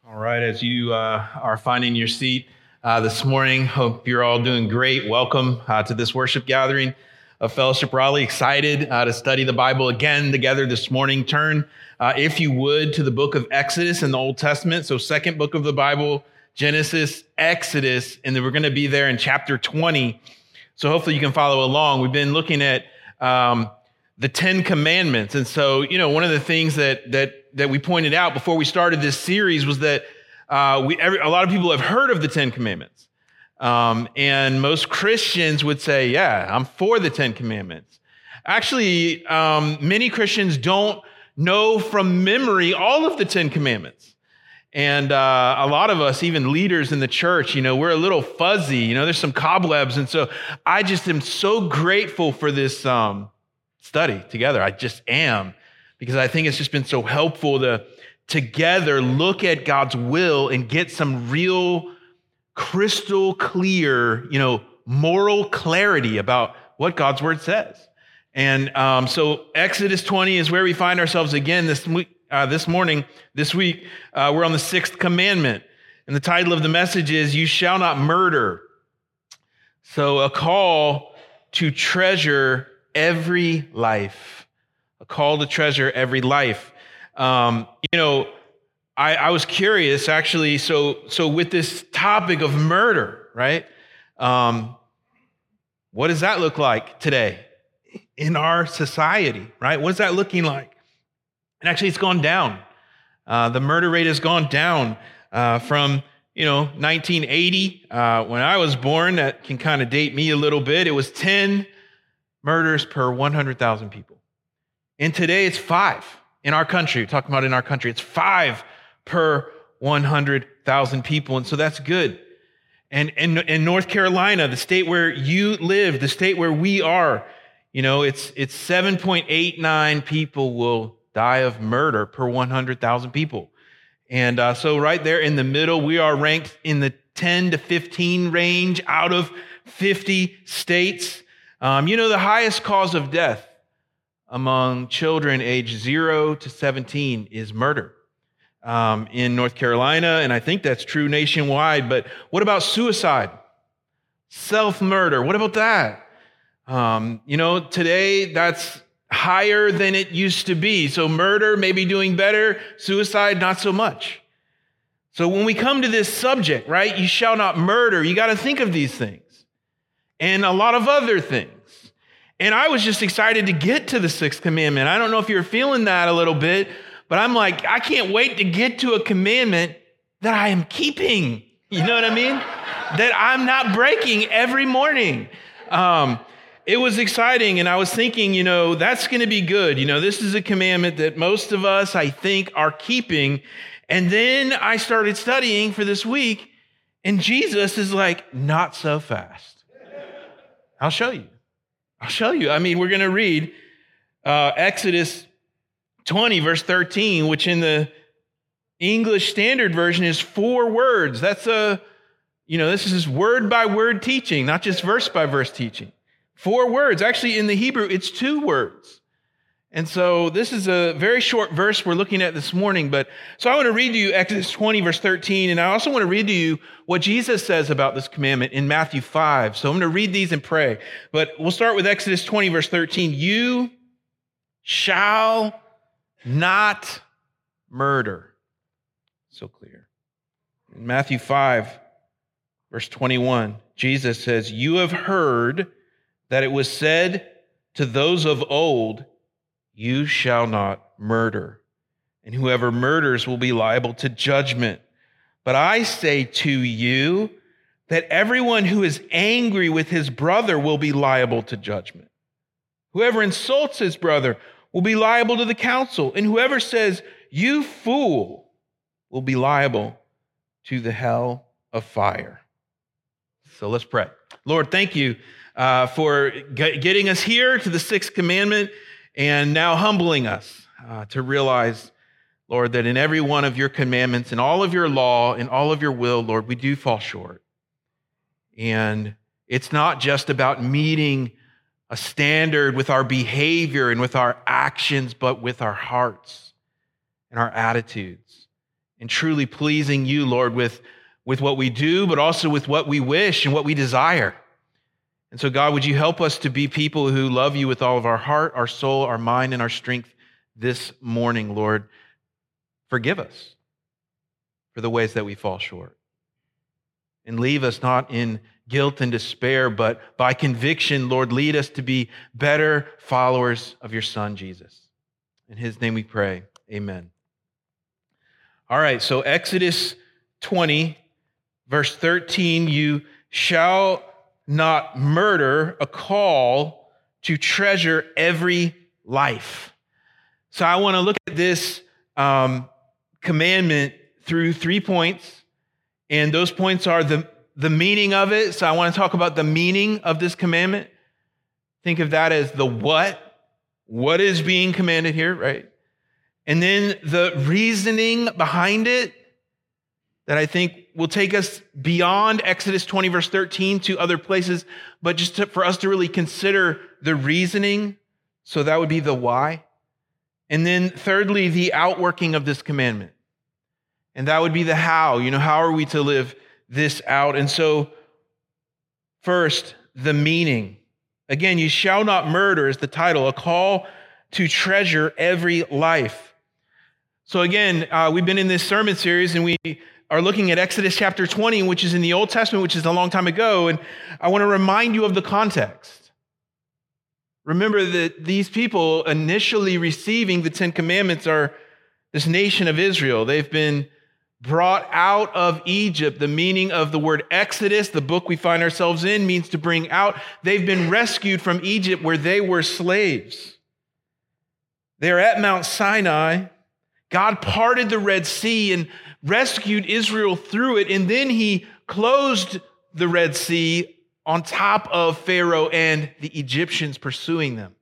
All right, as you are finding your seat this morning, hope you're all doing great. Welcome to this worship gathering of Fellowship Raleigh. Excited to study the Bible again together this morning. Turn, if you would, to the book of Exodus in the Old Testament. So second book of the Bible, Genesis, Exodus, and then we're going to be there in chapter 20. So hopefully you can follow along. We've been looking at the Ten Commandments. And so, one of the things that we pointed out before we started this series was that a lot of people have heard of the Ten Commandments. And most Christians would say, yeah, I'm for the Ten Commandments. Actually, many Christians don't know from memory all of the Ten Commandments. And a lot of us, even leaders in the church, we're a little fuzzy. There's some cobwebs. And so I just am so grateful for this study together. I just am, because I think it's just been so helpful to together look at God's will and get some real crystal clear, moral clarity about what God's word says. And so Exodus 20 is where we find ourselves again this week. This week, we're on the sixth commandment. And the title of the message is, You Shall Not Murder. So a call to treasure every life. A call to treasure every life. I was curious, actually, so with this topic of murder, right? What does that look like today in our society, right? What is that looking like? And actually, it's gone down. The murder rate has gone down from 1980, when I was born. That can kind of date me a little bit. It was 10 murders per 100,000 people. And today it's 5 in our country. We're talking about in our country. It's 5 per 100,000 people. And so that's good. And in North Carolina, the state where you live, the state where we are, it's 7.89 people will die of murder per 100,000 people. And so right there in the middle, we are ranked in the 10 to 15 range out of 50 states. The highest cause of death among children aged 0 to 17 is murder in North Carolina, and I think that's true nationwide. But what about suicide? Self-murder, what about that? Today that's higher than it used to be. So murder may be doing better, suicide not so much. So when we come to this subject, right, you shall not murder, you got to think of these things and a lot of other things. And I was just excited to get to the sixth commandment. I don't know if you're feeling that a little bit, but I'm like, I can't wait to get to a commandment that I am keeping. You know what I mean? That I'm not breaking every morning. It was exciting, and I was thinking, that's going to be good. This is a commandment that most of us, I think, are keeping. And then I started studying for this week, and Jesus is like, not so fast. I'll show you. I mean, we're going to read Exodus 20, verse 13, which in the English Standard Version is 4 words. That's this is word by word teaching, not just verse by verse teaching. 4 words. Actually, in the Hebrew, it's 2 words. And so this is a very short verse we're looking at this morning. So I want to read to you Exodus 20, verse 13. And I also want to read to you what Jesus says about this commandment in Matthew 5. So I'm going to read these and pray. But we'll start with Exodus 20, verse 13. You shall not murder. So clear. In Matthew 5, verse 21, Jesus says, You have heard that it was said to those of old, You shall not murder, and whoever murders will be liable to judgment. But I say to you that everyone who is angry with his brother will be liable to judgment. Whoever insults his brother will be liable to the council, and whoever says, You fool, will be liable to the hell of fire. So let's pray. Lord, thank you for getting us here to the sixth commandment, and now humbling us to realize, Lord, that in every one of your commandments, in all of your law, in all of your will, Lord, we do fall short. And it's not just about meeting a standard with our behavior and with our actions, but with our hearts and our attitudes. and truly pleasing you, Lord, with what we do, but also with what we wish and what we desire. And so, God, would you help us to be people who love you with all of our heart, our soul, our mind, and our strength this morning, Lord. Forgive us for the ways that we fall short. And leave us not in guilt and despair, but by conviction, Lord, lead us to be better followers of your Son, Jesus. In his name we pray, amen. All right, so Exodus 20, verse 13, you shall not murder, a call to treasure every life. So I want to look at this commandment through 3 points, and those points are the meaning of it. So I want to talk about the meaning of this commandment. Think of that as the what. What is being commanded here, right? And then the reasoning behind it that I think will take us beyond Exodus 20, verse 13 to other places, but just for us to really consider the reasoning. So that would be the why. And then thirdly, the outworking of this commandment. And that would be the how. How are we to live this out? And so first, the meaning. Again, you shall not murder is the title, a call to treasure every life. So again, we've been in this sermon series and we are looking at Exodus chapter 20, which is in the Old Testament, which is a long time ago. And I want to remind you of the context. Remember that these people initially receiving the Ten Commandments are this nation of Israel. They've been brought out of Egypt. The meaning of the word Exodus, the book we find ourselves in, means to bring out. They've been rescued from Egypt where they were slaves. They're at Mount Sinai. God parted the Red Sea and rescued Israel through it, and then he closed the Red Sea on top of Pharaoh and the Egyptians pursuing them.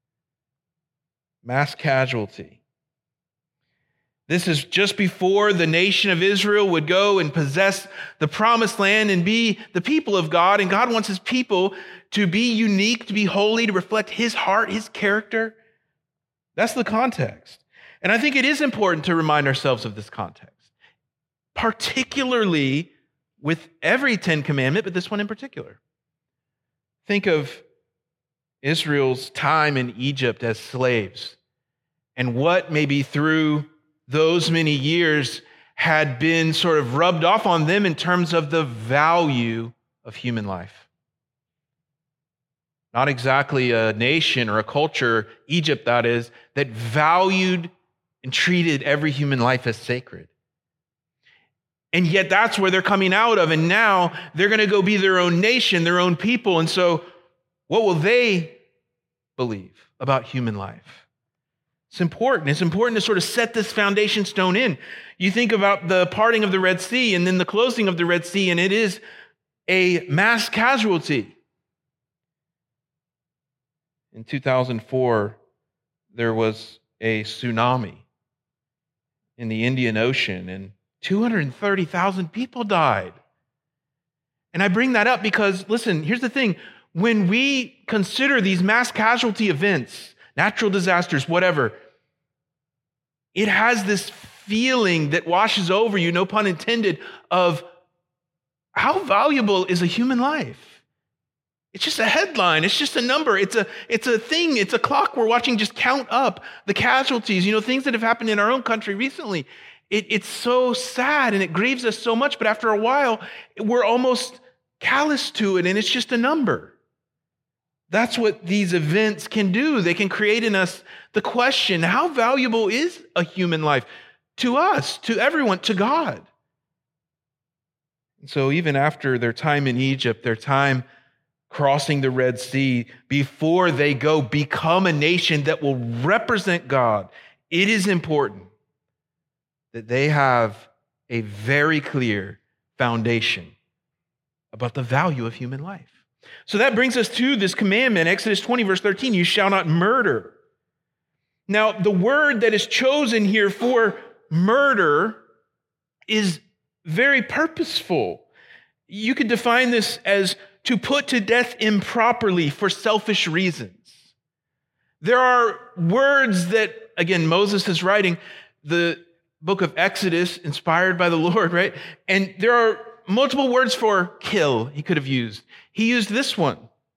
Mass casualty. This is just before the nation of Israel would go and possess the promised land and be the people of God, and God wants his people to be unique, to be holy, to reflect his heart, his character. That's the context. And I think it is important to remind ourselves of this context, particularly with every 10 commandment, but this one in particular. Think of Israel's time in Egypt as slaves and what maybe through those many years had been sort of rubbed off on them in terms of the value of human life. Not exactly a nation or a culture, Egypt that is, that valued and treated every human life as sacred. And yet that's where they're coming out of. And now they're going to go be their own nation, their own people. And so what will they believe about human life? It's important. It's important to sort of set this foundation stone in. You think about the parting of the Red Sea and then the closing of the Red Sea, and it is a mass casualty. In 2004, there was a tsunami in the Indian Ocean, and 230,000 people died. And I bring that up because, listen, here's the thing. When we consider these mass casualty events, natural disasters, whatever, it has this feeling that washes over you, no pun intended, of how valuable is a human life? It's just a headline. It's just a number. It's a thing. It's a clock we're watching just count up the casualties, things that have happened in our own country recently. It's so sad and it grieves us so much, but after a while, we're almost callous to it and it's just a number. That's what these events can do. They can create in us the question, how valuable is a human life to us, to everyone, to God? And so even after their time in Egypt, their time crossing the Red Sea, before they go become a nation that will represent God, it is important that they have a very clear foundation about the value of human life. So that brings us to this commandment, Exodus 20, verse 13, you shall not murder. Now, the word that is chosen here for murder is very purposeful. You could define this as to put to death improperly for selfish reasons. There are words that, again, Moses is writing, the book of Exodus, inspired by the Lord, right? And there are multiple words for kill he could have used. He used this one.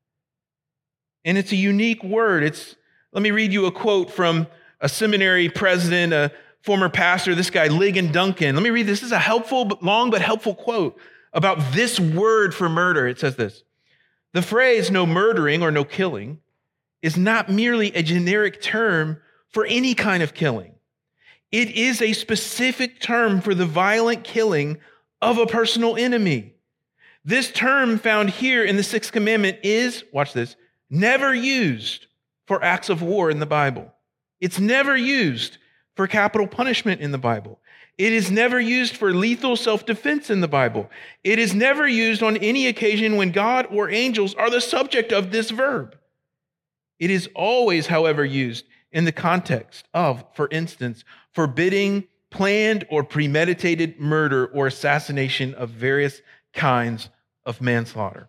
And it's a unique word. Let me read you a quote from a seminary president, a former pastor, this guy, Ligon Duncan. Let me read this. This is a helpful, long but helpful quote about this word for murder. It says this: "The phrase no murdering or no killing is not merely a generic term for any kind of killing. It is a specific term for the violent killing of a personal enemy. This term found here in the Sixth Commandment is," watch this, "never used for acts of war in the Bible. It's never used for capital punishment in the Bible. It is never used for lethal self-defense in the Bible. It is never used on any occasion when God or angels are the subject of this verb. It is always, however, used in the context of, for instance, forbidding planned or premeditated murder or assassination of various kinds of manslaughter."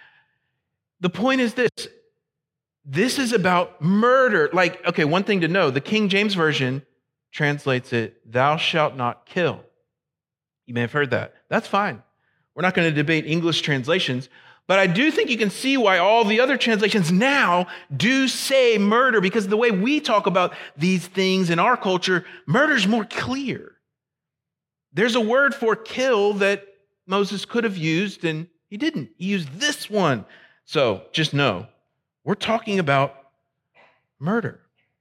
The point is this. This is about murder. Okay, one thing to know, the King James Version translates it, "Thou shalt not kill." You may have heard that. That's fine. We're not going to debate English translations, but I do think you can see why all the other translations now do say murder, because the way we talk about these things in our culture, murder's more clear. There's a word for kill that Moses could have used, and he didn't. He used this one. So just know, we're talking about murder.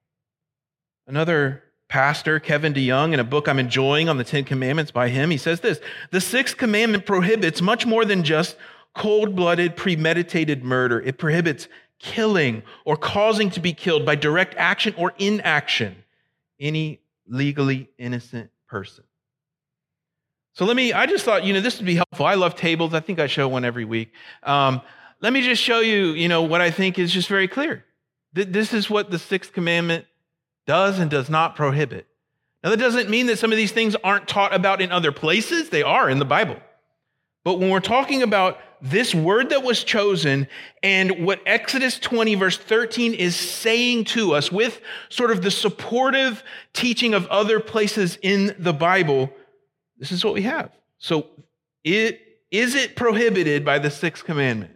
Another pastor, Kevin DeYoung, in a book I'm enjoying on the Ten Commandments by him, he says this: "The Sixth Commandment prohibits much more than just cold-blooded, premeditated murder. It prohibits killing or causing to be killed by direct action or inaction any legally innocent person." So I just thought, this would be helpful. I love tables. I think I show one every week. Let me just show you, what I think is just very clear. This is what the Sixth Commandment does and does not prohibit. Now, that doesn't mean that some of these things aren't taught about in other places. They are in the Bible. But when we're talking about this word that was chosen and what Exodus 20, verse 13 is saying to us with sort of the supportive teaching of other places in the Bible, this is what we have. So is it prohibited by the Sixth Commandment?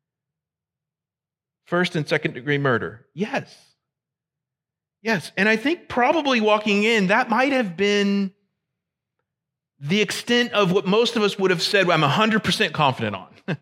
First and second degree murder? Yes. Yes. And I think probably walking in, that might have been the extent of what most of us would have said, I'm 100% confident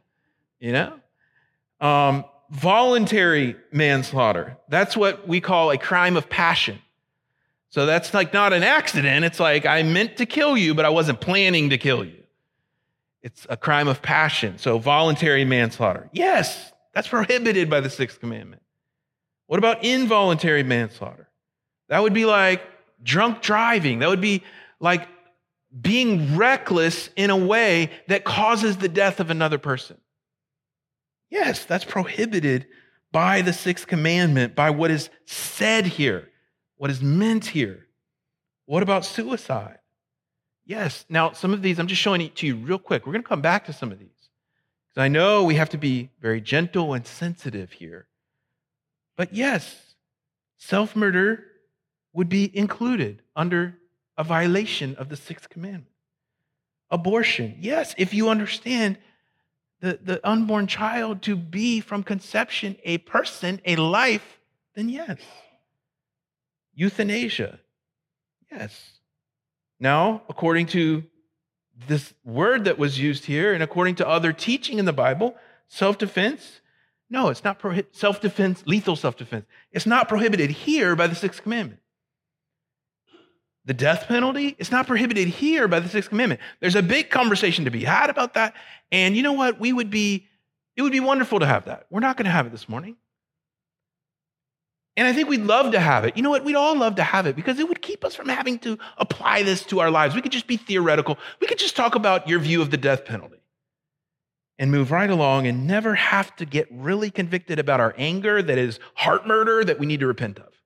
on. Voluntary manslaughter. That's what we call a crime of passion. So that's not an accident. It's I meant to kill you, but I wasn't planning to kill you. It's a crime of passion. So voluntary manslaughter. Yes. That's prohibited by the Sixth Commandment. What about involuntary manslaughter? That would be like drunk driving. That would be like being reckless in a way that causes the death of another person. Yes, that's prohibited by the Sixth Commandment, by what is said here, what is meant here. What about suicide? Yes. Now, some of these, I'm just showing it to you real quick. We're going to come back to some of these. I know we have to be very gentle and sensitive here. But yes, self-murder would be included under a violation of the Sixth Commandment. Abortion, yes, if you understand the unborn child to be from conception a person, a life, then yes. Euthanasia, yes. Now, according to this word that was used here, and according to other teaching in the Bible, self-defense, no, it's not self-defense, lethal self-defense. It's not prohibited here by the Sixth Commandment. The death penalty, it's not prohibited here by the Sixth Commandment. There's a big conversation to be had about that. And you know what? It would be wonderful to have that. We're not going to have it this morning. And I think we'd love to have it. You know what? We'd all love to have it because it would keep us from having to apply this to our lives. We could just be theoretical. We could just talk about your view of the death penalty and move right along and never have to get really convicted about our anger that is heart murder that we need to repent of.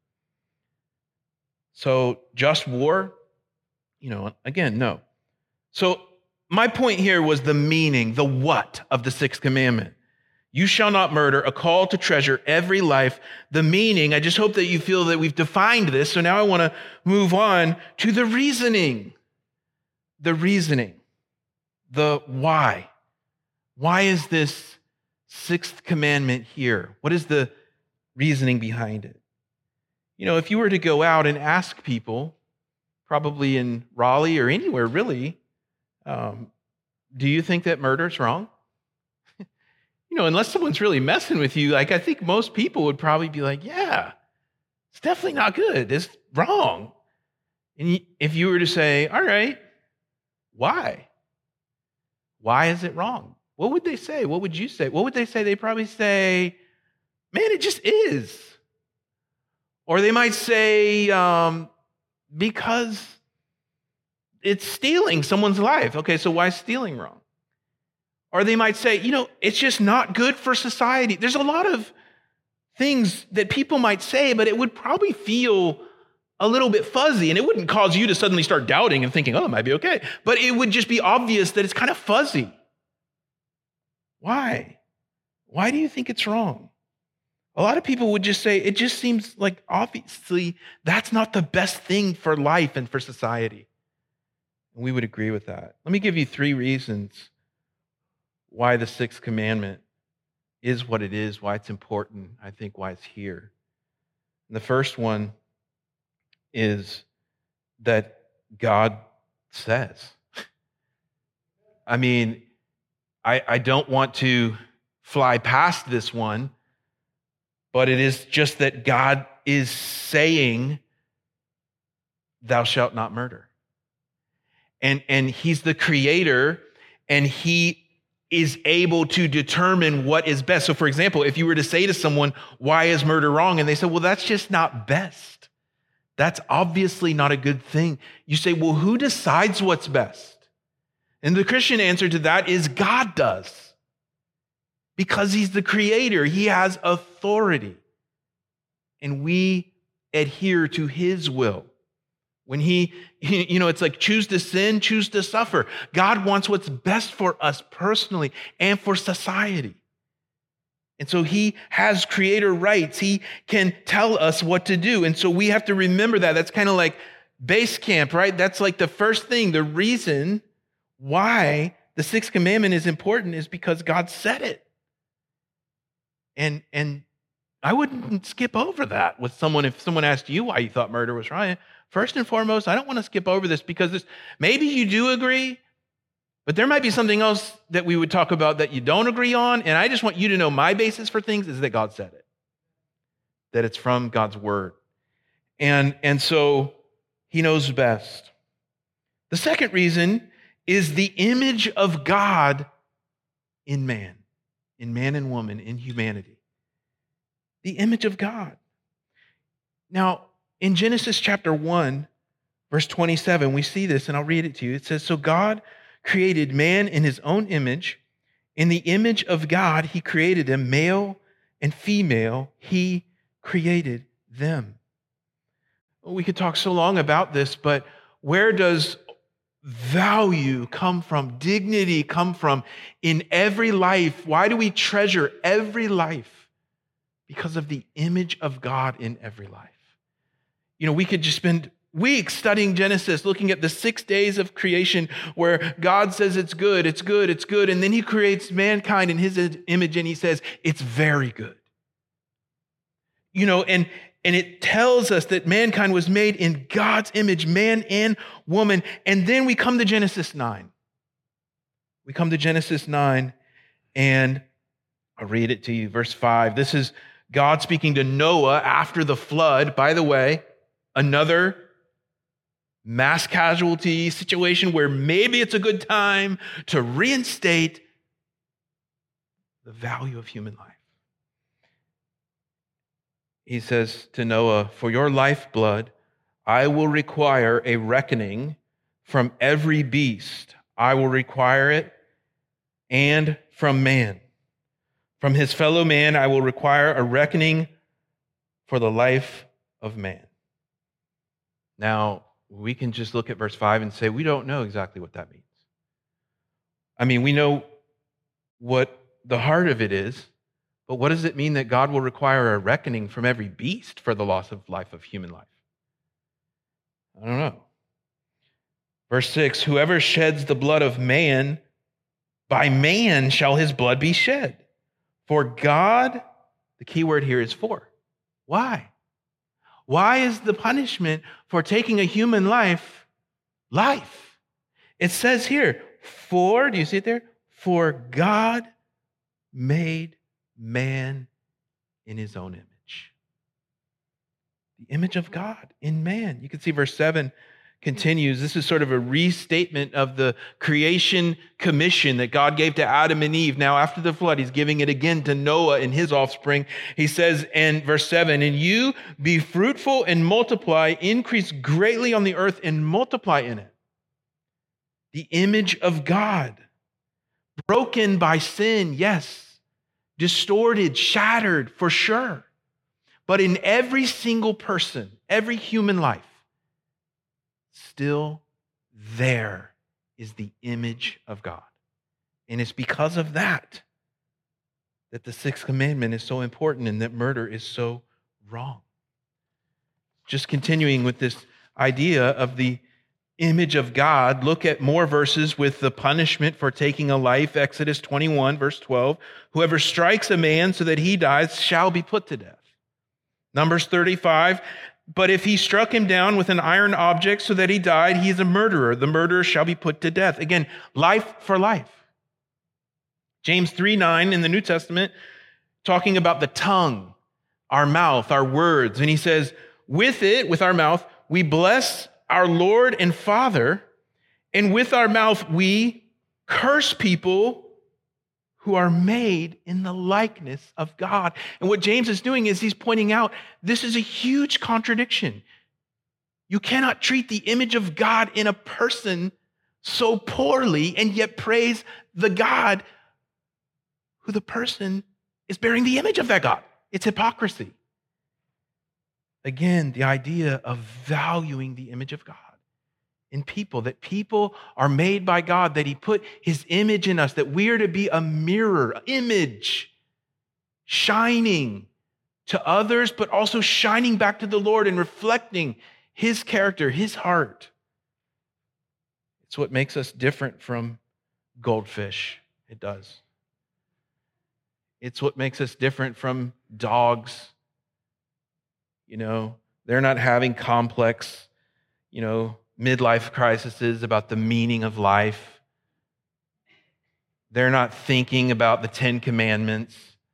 So just war, again, no. So my point here was the meaning, the what of the Sixth Commandment. You shall not murder, a call to treasure every life. The meaning, I just hope that you feel that we've defined this. So now I want to move on to the reasoning. The reasoning. The why. Why is this sixth commandment here? What is the reasoning behind it? You know, if you were to go out and ask people, probably in Raleigh or anywhere really, do you think that murder is wrong? You know, unless someone's really messing with you, like I think most people would probably be like, yeah, it's definitely not good. It's wrong. And if you were to say, all right, why? Why is it wrong? What would they say? What would you say? What would they say? They'd probably say, man, it just is. Or they might say, because it's stealing someone's life. Okay, so why is stealing wrong? Or they might say, you know, it's just not good for society. There's a lot of things that people might say, but it would probably feel a little bit fuzzy, and it wouldn't cause you to suddenly start doubting and thinking, oh, it might be okay. But it would just be obvious that it's kind of fuzzy. Why? Why do you think it's wrong? A lot of people would just say, it just seems like obviously that's not the best thing for life and for society. And we would agree with that. Let me give you 3 reasons why the sixth commandment is what it is, why it's important, I think why it's here. And the first one is that God says. I mean, I don't want to fly past this one, but it is just that God is saying, thou shalt not murder. And he's the creator, and he is able to determine what is best. So for example, if you were to say to someone, why is murder wrong? And they said, well, that's just not best. That's obviously not a good thing. You say, well, who decides what's best? And the Christian answer to that is God does. Because he's the creator, he has authority. And we adhere to his will. When he, you know, it's like choose to sin, choose to suffer. God wants what's best for us personally and for society. And so he has creator rights. He can tell us what to do. And so we have to remember that. That's kind of like base camp, right? That's like the first thing. The reason why the sixth commandment is important is because God said it. And I wouldn't skip over that with someone if someone asked you why you thought murder was wrong. First and foremost, I don't want to skip over this because maybe you do agree, but there might be something else that we would talk about that you don't agree on. And I just want you to know my basis for things is that God said it, that it's from God's word. And so he knows best. The second reason is the image of God in man and woman, in humanity. The image of God. Now, in Genesis chapter 1, verse 27, we see this, and I'll read it to you. It says, so God created man in his own image. In the image of God, he created them, male and female, he created them. We could talk so long about this, but where does value come from? Dignity come from in every life? Why do we treasure every life? Because of the image of God in every life. You know, we could just spend weeks studying Genesis, looking at the 6 days of creation where God says it's good, it's good, it's good. And then he creates mankind in his image and he says, it's very good. You know, and it tells us that mankind was made in God's image, man and woman. And then we come to Genesis 9. We come to Genesis 9 and I'll read it to you. Verse 5. This is God speaking to Noah after the flood. By the way, another mass casualty situation where maybe it's a good time to reinstate the value of human life. He says to Noah, for your lifeblood, I will require a reckoning from every beast. I will require it, and from man. From his fellow man, I will require a reckoning for the life of man. Now, we can just look at verse 5 and say, we don't know exactly what that means. I mean, we know what the heart of it is. But what does it mean that God will require a reckoning from every beast for the loss of life of human life? I don't know. Verse 6, whoever sheds the blood of man, by man shall his blood be shed. For God, the key word here is for. Why? Why is the punishment for taking a human life life? It says here, for, do you see it there? For God made man in his own image. The image of God in man. You can see verse 7 continues. This is sort of a restatement of the creation commission that God gave to Adam and Eve. Now, after the flood, he's giving it again to Noah and his offspring. He says in verse 7, and you be fruitful and multiply, increase greatly on the earth and multiply in it. The image of God, broken by sin, yes. Distorted, shattered, for sure. But in every single person, every human life, still there is the image of God. And it's because of that that the sixth commandment is so important and that murder is so wrong. Just continuing with this idea of the image of God, look at more verses with the punishment for taking a life. Exodus 21, verse 12. Whoever strikes a man so that he dies shall be put to death. Numbers 35. But if he struck him down with an iron object so that he died, he is a murderer. The murderer shall be put to death. Again, life for life. James 3:9 in the New Testament, talking about the tongue, our mouth, our words. And he says, with our mouth, we bless our Lord and Father, and with our mouth we curse people who are made in the likeness of God. And what James is doing is he's pointing out this is a huge contradiction. You cannot treat the image of God in a person so poorly and yet praise the God who the person is bearing the image of that God. It's hypocrisy. Again, the idea of valuing the image of God in people, that people are made by God, that he put his image in us, that we are to be a mirror, image, shining to others, but also shining back to the Lord and reflecting his character, his heart. It's what makes us different from goldfish. It does. It's what makes us different from dogs. You know, they're not having complex, midlife crises about the meaning of life. They're not thinking about the 10 Commandments.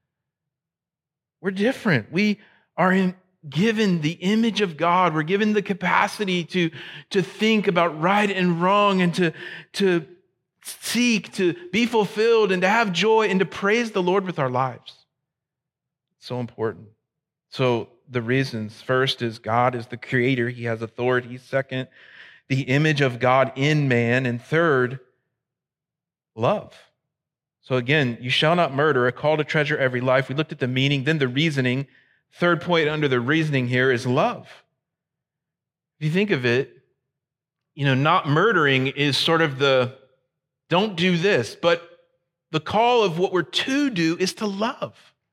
We're different. We are given the image of God. We're given the capacity to think about right and wrong and to seek, to be fulfilled and to have joy and to praise the Lord with our lives. It's so important. So the reasons, first is God is the creator. He has authority. Second, the image of God in man. And third, love. So again, you shall not murder, a call to treasure every life. We looked at the meaning, then the reasoning. Third point under the reasoning here is love. If you think of it, not murdering is sort of the don't do this, but the call of what we're to do is to love.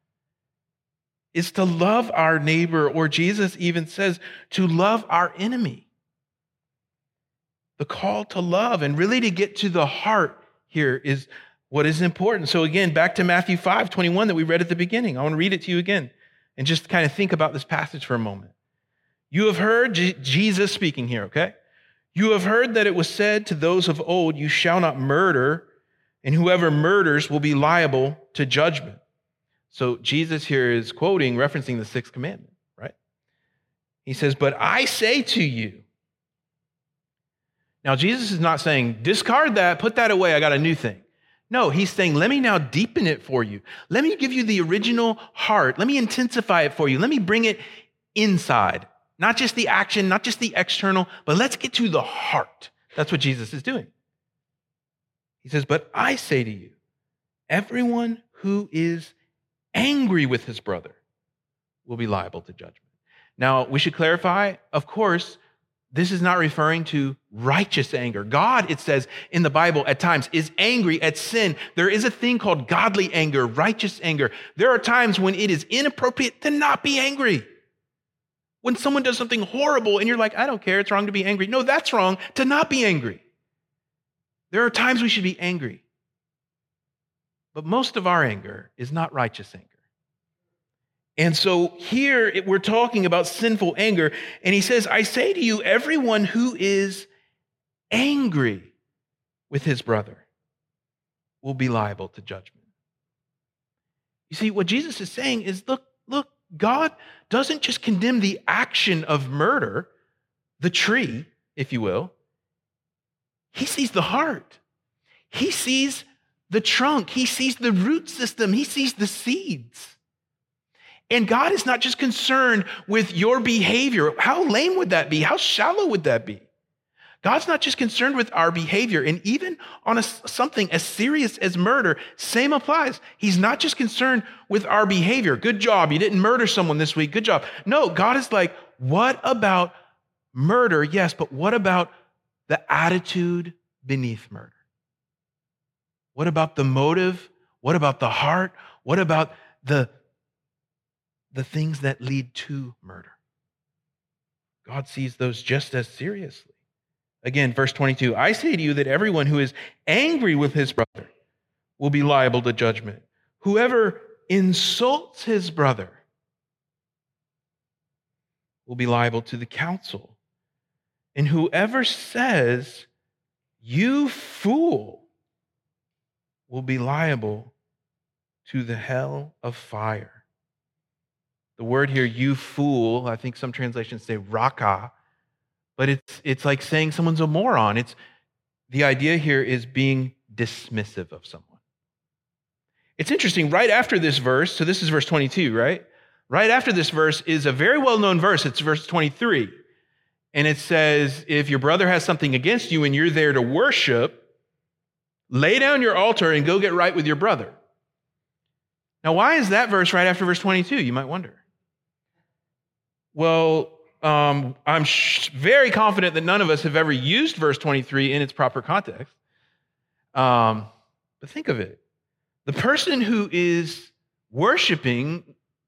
Is to love our neighbor, or Jesus even says to love our enemy. The call to love and really to get to the heart here is what is important. So again, back to Matthew 5:21 that we read at the beginning. I want to read it to you again and just kind of think about this passage for a moment. You have heard, Jesus speaking here, okay? You have heard that it was said to those of old, you shall not murder, and whoever murders will be liable to judgment. So Jesus here is quoting, referencing the sixth commandment, right? He says, but I say to you. Now, Jesus is not saying, discard that, put that away, I got a new thing. No, he's saying, let me now deepen it for you. Let me give you the original heart. Let me intensify it for you. Let me bring it inside. Not just the action, not just the external, but let's get to the heart. That's what Jesus is doing. He says, but I say to you, everyone who is angry with his brother will be liable to judgment. Now, we should clarify, of course, this is not referring to righteous anger. God, it says in the Bible at times, is angry at sin. There is a thing called godly anger, righteous anger. There are times when it is inappropriate to not be angry. When someone does something horrible and you're like, I don't care, it's wrong to be angry. No, that's wrong to not be angry. There are times we should be angry. But most of our anger is not righteous anger. And so here we're talking about sinful anger. And he says, I say to you, everyone who is angry with his brother will be liable to judgment. You see, what Jesus is saying is, look, God doesn't just condemn the action of murder, the tree, if you will. He sees the heart. He sees the trunk. He sees the root system. He sees the seeds. And God is not just concerned with your behavior. How lame would that be? How shallow would that be? God's not just concerned with our behavior. And even on something as serious as murder, same applies. He's not just concerned with our behavior. Good job. You didn't murder someone this week. Good job. No, God is like, what about murder? Yes, but what about the attitude beneath murder? What about the motive? What about the heart? What about the things that lead to murder? God sees those just as seriously. Again, verse 22, I say to you that everyone who is angry with his brother will be liable to judgment. Whoever insults his brother will be liable to the council. And whoever says, you fool, will be liable to the hell of fire. The word here, you fool, I think some translations say raka, but it's like saying someone's a moron. The idea here is being dismissive of someone. It's interesting, right after this verse, so this is verse 22, right? Right after this verse is a very well-known verse. It's verse 23. And it says, if your brother has something against you and you're there to worship, lay down your altar and go get right with your brother. Now, why is that verse right after verse 22? You might wonder. Well, I'm very confident that none of us have ever used verse 23 in its proper context. But think of it. The person who is worshiping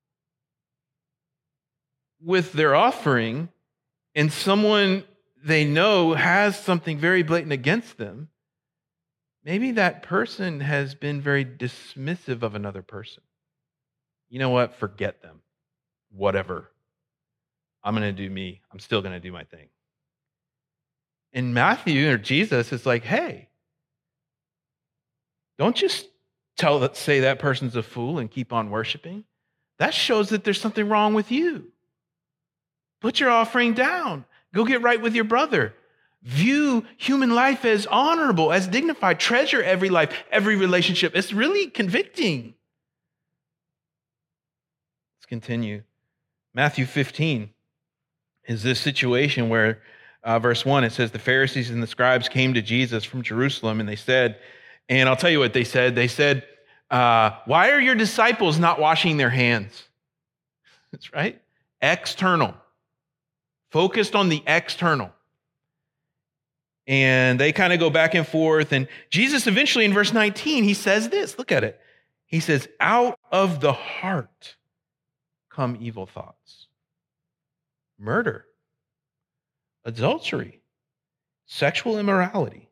with their offering and someone they know has something very blatant against them, maybe that person has been very dismissive of another person. You know what? Forget them. Whatever. I'm going to do me. I'm still going to do my thing. And Matthew or Jesus is like, hey, don't just say that person's a fool and keep on worshiping. That shows that there's something wrong with you. Put your offering down. Go get right with your brother. View human life as honorable, as dignified. Treasure every life, every relationship. It's really convicting. Let's continue. Matthew 15 is this situation where, verse 1, it says, the Pharisees and the scribes came to Jesus from Jerusalem, and they said, and I'll tell you what they said. They said, why are your disciples not washing their hands? That's right. External. Focused on the external. And they kind of go back and forth. And Jesus eventually in verse 19, he says this. Look at it. He says, out of the heart come evil thoughts. Murder, adultery, sexual immorality,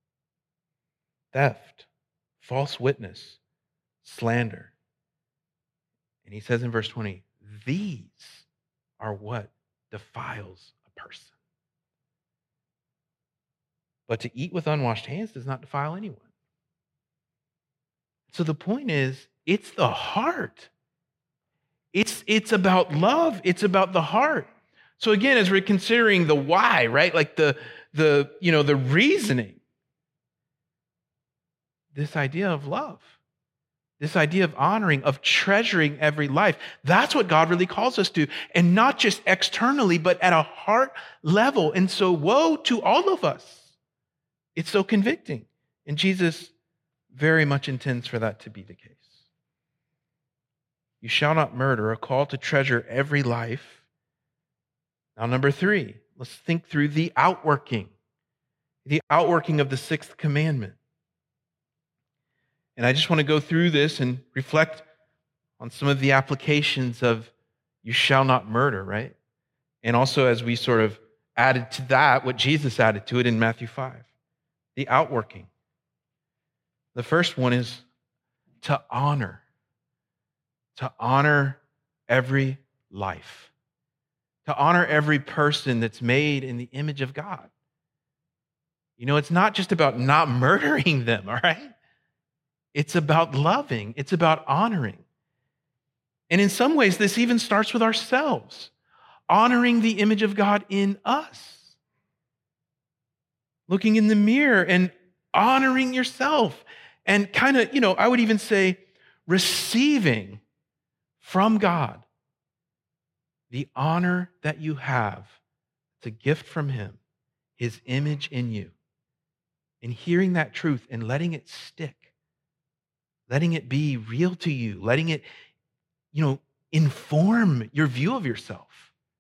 theft, false witness, slander. And he says in verse 20, these are what defiles a person. But to eat with unwashed hands does not defile anyone. So the point is, it's the heart. It's about love. It's about the heart. So again, as we're considering the why, right? Like the reasoning, this idea of love, this idea of honoring, of treasuring every life, that's what God really calls us to. And not just externally, but at a heart level. And so woe to all of us. It's so convicting. And Jesus very much intends for that to be the case. You shall not murder, a call to treasure every life. Now, number 3, let's think through the outworking of the sixth commandment. And I just want to go through this and reflect on some of the applications of you shall not murder, right? And also as we sort of added to that, what Jesus added to it in Matthew 5, the outworking. The first one is to honor every life, to honor every person that's made in the image of God. You know, it's not just about not murdering them, all right? It's about loving. It's about honoring. And in some ways, this even starts with ourselves, honoring the image of God in us. Looking in the mirror and honoring yourself. And kind of, I would even say receiving from God the honor that you have. It's a gift from Him, His image in you. And hearing that truth and letting it stick. Letting it be real to you, letting it, inform your view of yourself.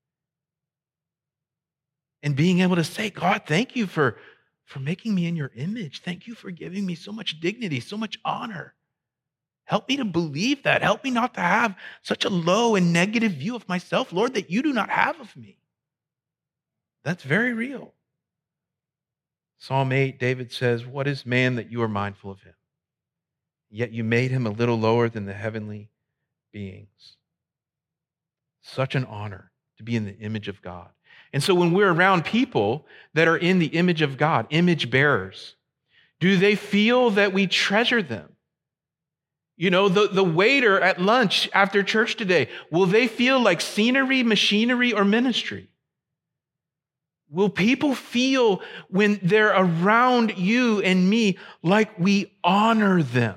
And being able to say, God, thank you for making me in your image. Thank you for giving me so much dignity, so much honor. Help me to believe that. Help me not to have such a low and negative view of myself, Lord, that you do not have of me. That's very real. Psalm 8, David says, what is man that you are mindful of him? Yet you made him a little lower than the heavenly beings. Such an honor to be in the image of God. And so when we're around people that are in the image of God, image bearers, do they feel that we treasure them? The waiter at lunch after church today, will they feel like scenery, machinery, or ministry? Will people feel when they're around you and me like we honor them?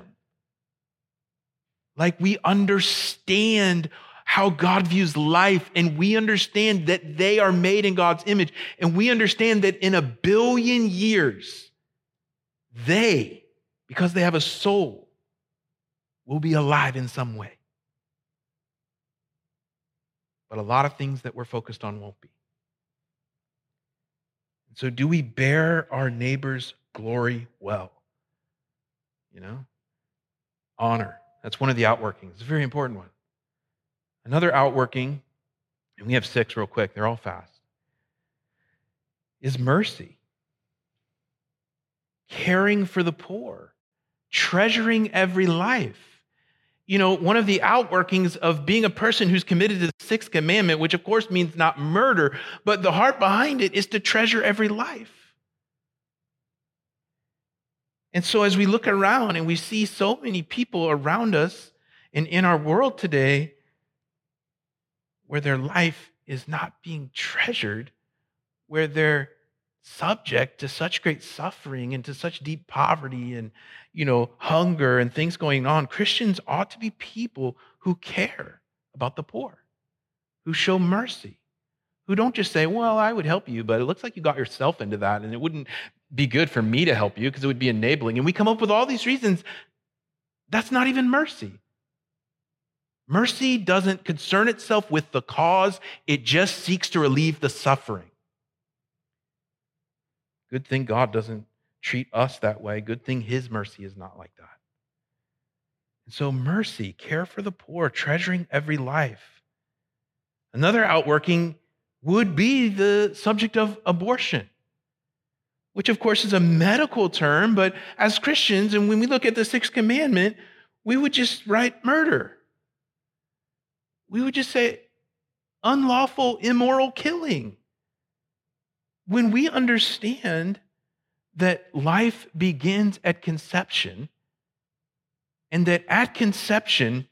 Like we understand how God views life, and we understand that they are made in God's image, and we understand that in 1 billion years, they, because they have a soul, will be alive in some way. But a lot of things that we're focused on won't be. So do we bear our neighbor's glory well? Honor. That's one of the outworkings. It's a very important one. Another outworking, and we have 6 real quick, they're all fast, is mercy. Caring for the poor. Treasuring every life. One of the outworkings of being a person who's committed to the 6th commandment, which of course means not murder, but the heart behind it is to treasure every life. And so as we look around and we see so many people around us and in our world today where their life is not being treasured, where they're subject to such great suffering and to such deep poverty and, hunger and things going on, Christians ought to be people who care about the poor, who show mercy, who don't just say, well, I would help you, but it looks like you got yourself into that and it wouldn't be good for me to help you because it would be enabling. And we come up with all these reasons. That's not even mercy. Mercy doesn't concern itself with the cause. It just seeks to relieve the suffering. Good thing God doesn't treat us that way. Good thing His mercy is not like that. And so mercy, care for the poor, treasuring every life. Another outworking would be the subject of abortion, which of course is a medical term, but as Christians, and when we look at the 6th commandment, we would just write murder. We would just say unlawful, immoral killing. When we understand that life begins at conception, and that at conception,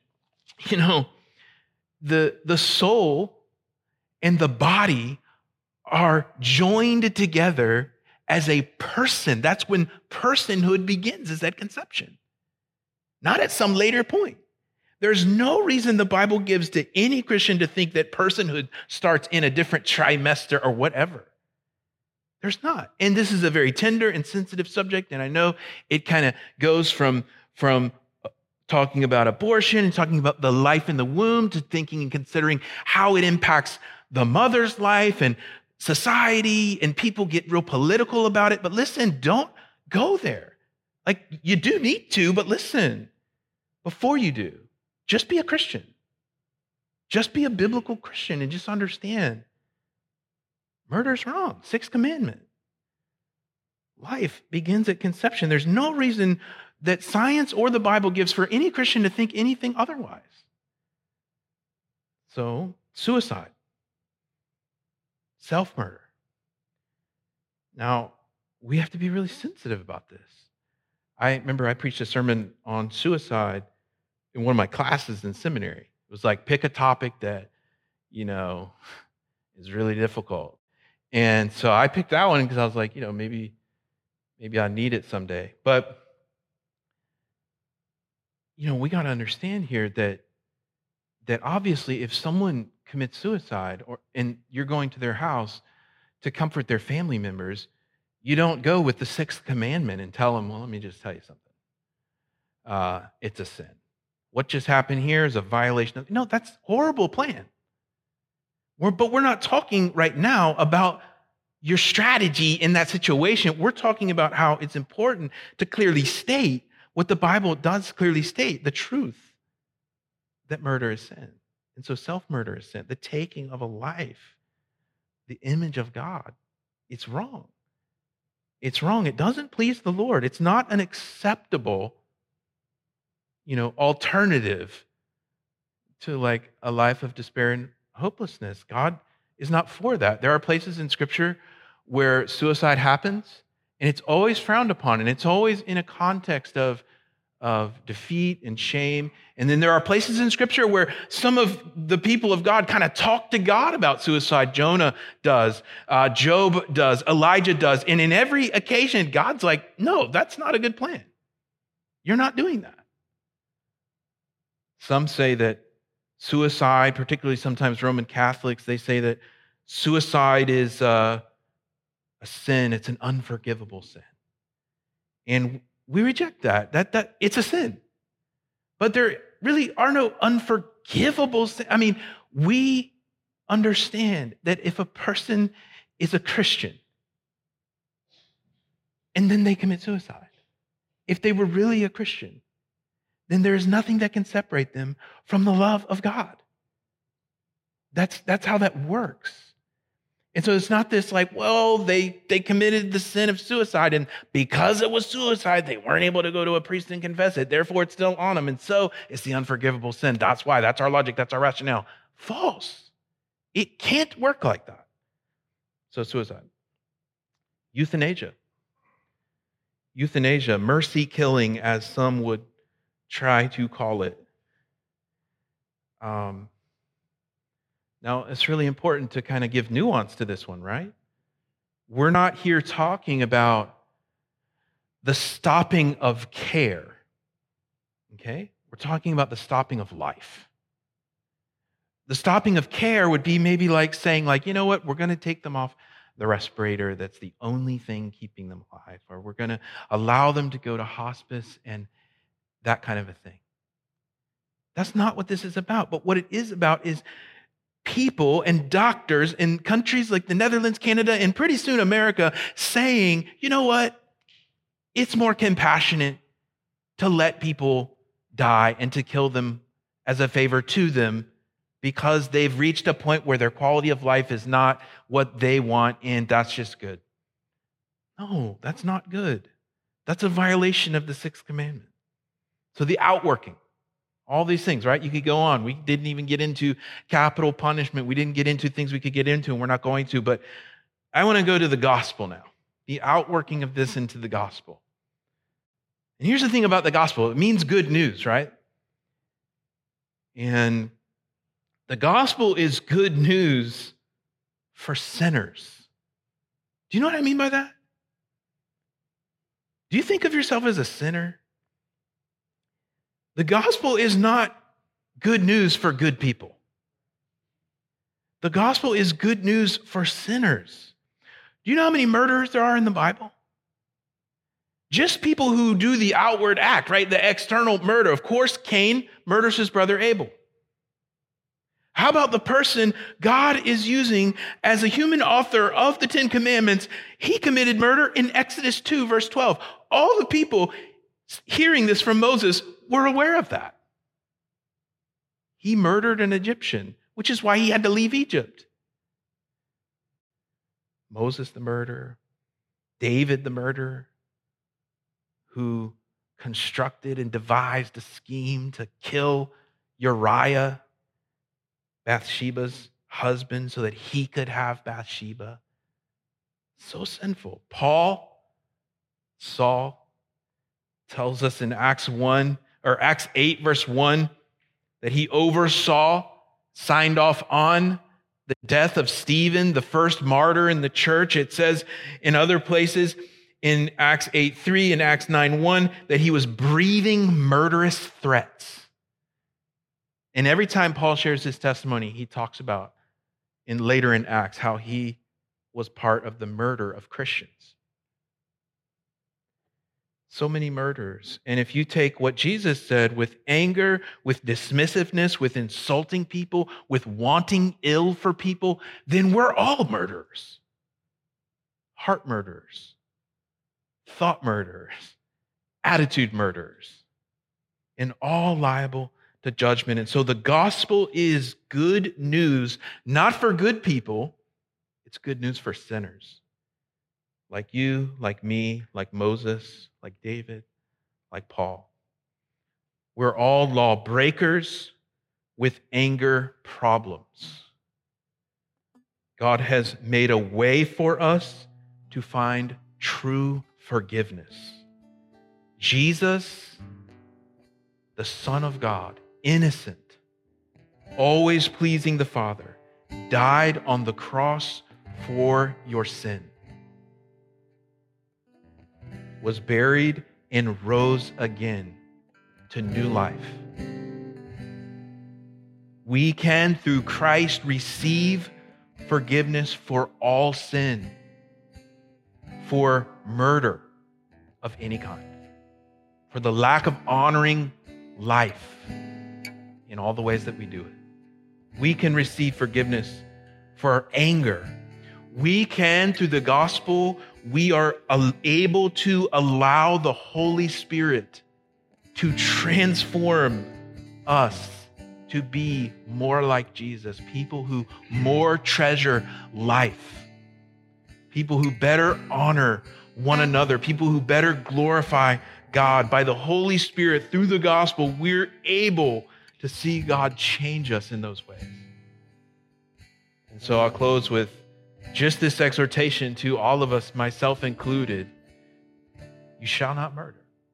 the soul and the body are joined together as a person. That's when personhood begins, is at conception, not at some later point. There's no reason the Bible gives to any Christian to think that personhood starts in a different trimester or whatever. There's not. And this is a very tender and sensitive subject, and I know it kind of goes from talking about abortion and talking about the life in the womb to thinking and considering how it impacts the mother's life and society and people get real political about it. But listen, don't go there. Like, you do need to, but listen, before you do, just be a Christian. Just be a biblical Christian and just understand murder's wrong. Sixth commandment. Life begins at conception. There's no reason that science or the Bible gives for any Christian to think anything otherwise. So, suicide, self-murder. Now, we have to be really sensitive about this. I remember I preached a sermon on suicide in one of my classes in seminary. It was like, pick a topic that, is really difficult. And so I picked that one because I was like, maybe I need it someday. But, we got to understand here that obviously if someone commits suicide and you're going to their house to comfort their family members, you don't go with the sixth commandment and tell them, well, let me just tell you something. It's a sin. What just happened here is a violation of... No, that's a horrible plan. But we're not talking right now about your strategy in that situation. We're talking about how it's important to clearly state what the Bible does clearly state, the truth that murder is sin. And so self-murder is sin. The taking of a life, the image of God, it's wrong. It's wrong. It doesn't please the Lord. It's not an acceptable, alternative to like a life of despair and hopelessness. God is not for that. There are places in Scripture where suicide happens, and it's always frowned upon, and it's always in a context of defeat and shame. And then there are places in Scripture where some of the people of God kind of talk to God about suicide. Jonah does, Job does, Elijah does. And in every occasion, God's like, no, that's not a good plan. You're not doing that. Some say that suicide, particularly sometimes Roman Catholics, they say that suicide is a sin. It's an unforgivable sin. And we reject that. That it's a sin. But there really are no unforgivable sins. I mean, we understand that if a person is a Christian and then they commit suicide, if they were really a Christian, then there is nothing that can separate them from the love of God. That's how that works. And so it's not this like, well, they committed the sin of suicide, and because it was suicide, they weren't able to go to a priest and confess it. Therefore, it's still on them. And so it's the unforgivable sin. That's why. That's our logic. That's our rationale. False. It can't work like that. So suicide. Euthanasia. Euthanasia, mercy killing, as some would try to call it. Now, it's really important to kind of give nuance to this one, right? We're not here talking about the stopping of care, okay? We're talking about the stopping of life. The stopping of care would be maybe like saying, like, you know what, we're going to take them off the respirator. That's the only thing keeping them alive. Or we're going to allow them to go to hospice and that kind of a thing. That's not what this is about. But what it is about is people and doctors in countries like the Netherlands, Canada, and pretty soon America saying, you know what? It's more compassionate to let people die and to kill them as a favor to them because they've reached a point where their quality of life is not what they want, and that's just good. No, that's not good. That's a violation of the sixth commandment. So the outworking. All these things, right? You could go on. We didn't even get into capital punishment. We didn't get into things we could get into, and we're not going to. But I want to go to the gospel now, the outworking of this into the gospel. And here's the thing about the gospel. It means good news, right? And the gospel is good news for sinners. Do you know what I mean by that? Do you think of yourself as a sinner? The gospel is not good news for good people. The gospel is good news for sinners. Do you know how many murderers there are in the Bible? Just people who do the outward act, right? The external murder. Of course, Cain murders his brother Abel. How about the person God is using as a human author of the Ten Commandments? He committed murder in Exodus 2, verse 12. All the people hearing this from Moses were aware of that. He murdered an Egyptian, which is why he had to leave Egypt. Moses the murderer, David the murderer, who constructed and devised a scheme to kill Uriah, Bathsheba's husband, so that he could have Bathsheba. So sinful. Saul tells us in Acts 8, verse 1, that he oversaw, signed off on the death of Stephen, the first martyr in the church. It says in other places in Acts 8:3 and Acts 9:1 that he was breathing murderous threats. And every time Paul shares his testimony, he talks about later in Acts how he was part of the murder of Christians. So many murders. And if you take what Jesus said with anger, with dismissiveness, with insulting people, with wanting ill for people, then we're all murderers. Heart murderers, thought murderers, attitude murderers, and all liable to judgment. And so the gospel is good news, not for good people. It's good news for sinners. Like you, like me, like Moses, like David, like Paul. We're all lawbreakers with anger problems. God has made a way for us to find true forgiveness. Jesus, the Son of God, innocent, always pleasing the Father, died on the cross for your sin, was buried and rose again to new life. We can, through Christ, receive forgiveness for all sin, for murder of any kind, for the lack of honoring life in all the ways that we do it. We can receive forgiveness for anger. We can, through the gospel, we are able to allow the Holy Spirit to transform us to be more like Jesus, people who more treasure life, people who better honor one another, people who better glorify God. By the Holy Spirit, through the gospel, we're able to see God change us in those ways. And so I'll close with just this exhortation to all of us, myself included. You shall not murder.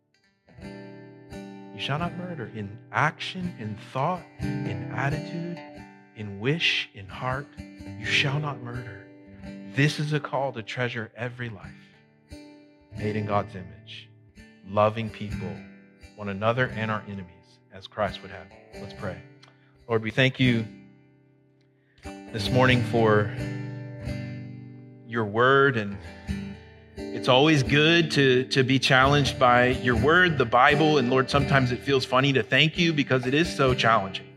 You shall not murder in action, in thought, in attitude, in wish, in heart. You shall not murder. This is a call to treasure every life made in God's image, loving people, one another, and our enemies as Christ would have. Let's pray. Lord, we thank you this morning for your word, and it's always good to be challenged by your word, the Bible, and Lord, sometimes it feels funny to thank you because it is so challenging.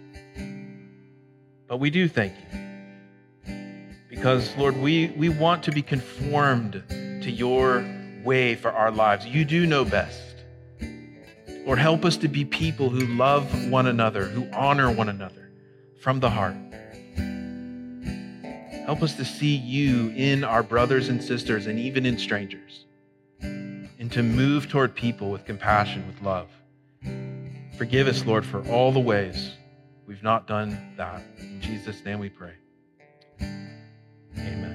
But we do thank you because, Lord, we want to be conformed to your way for our lives. You do know best. Lord, help us to be people who love one another, who honor one another from the heart. Help us to see you in our brothers and sisters and even in strangers, and to move toward people with compassion, with love. Forgive us, Lord, for all the ways we've not done that. In Jesus' name we pray. Amen.